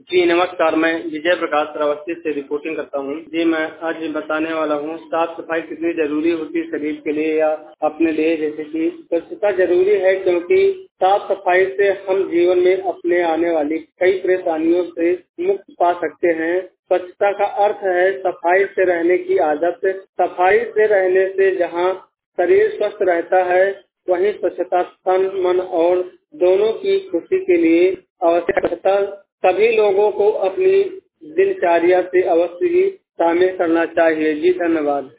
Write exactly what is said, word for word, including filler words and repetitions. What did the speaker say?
जी नमस्कार, मैं विजय प्रकाश श्रावस्ती से रिपोर्टिंग करता हूँ। जी मैं आज बताने वाला हूँ साफ सफाई कितनी जरूरी होती है शरीर के लिए या अपने लिए। जैसे कि स्वच्छता जरूरी है क्योंकि साफ सफाई से हम जीवन में अपने आने वाली कई परेशानियों से मुक्त पा सकते हैं। स्वच्छता का अर्थ है सफाई से रहने की आदत। सफाई से रहने से जहाँ शरीर स्वस्थ रहता है वहीं स्वच्छता तन मन और दोनों की खुशी के लिए आवश्यक है। सभी लोगों को अपनी दिनचर्या से अवश्य ही शामिल करना चाहिए। जी धन्यवाद।